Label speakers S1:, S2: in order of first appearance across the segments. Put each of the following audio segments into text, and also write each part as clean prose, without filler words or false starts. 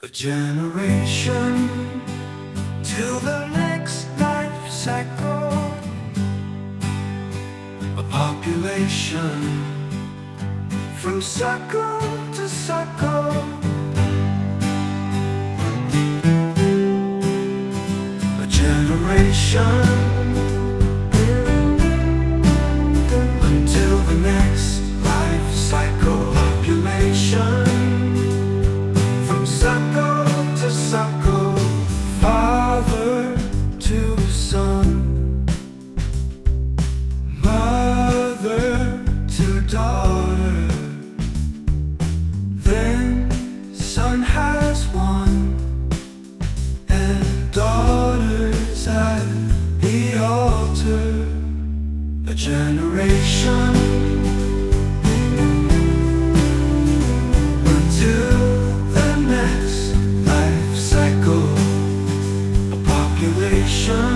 S1: A generation till the next life cycle. A population from cycle to cycle. A generation until the next life cycle. Population from cycle to cycle. Father to son, mother to daughter. Then son has one, and daughters at the altar. A generation until the next life cycle. A population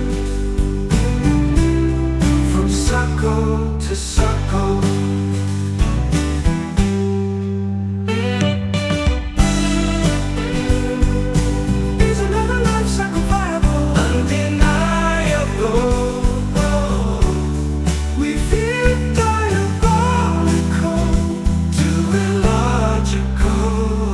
S1: from cycle to cycle. Is another life cycle viable? Undeniable. We feel diabolical to illogical.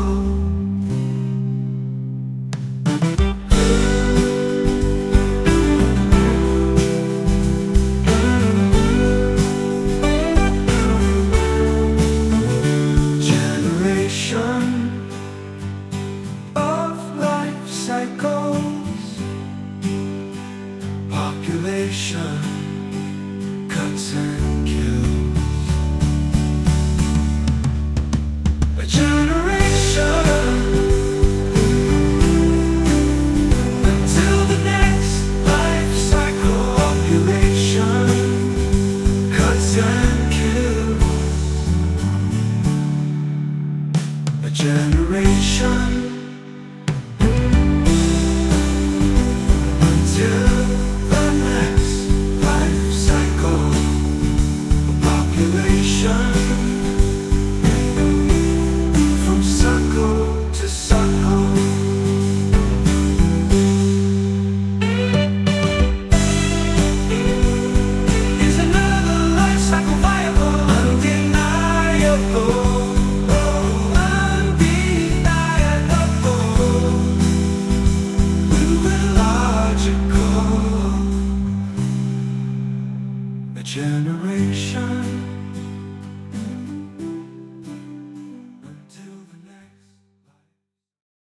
S1: Generation of life cycles. Population cuts and kills. A generation until the next life cycle. Population cuts and kills. A generation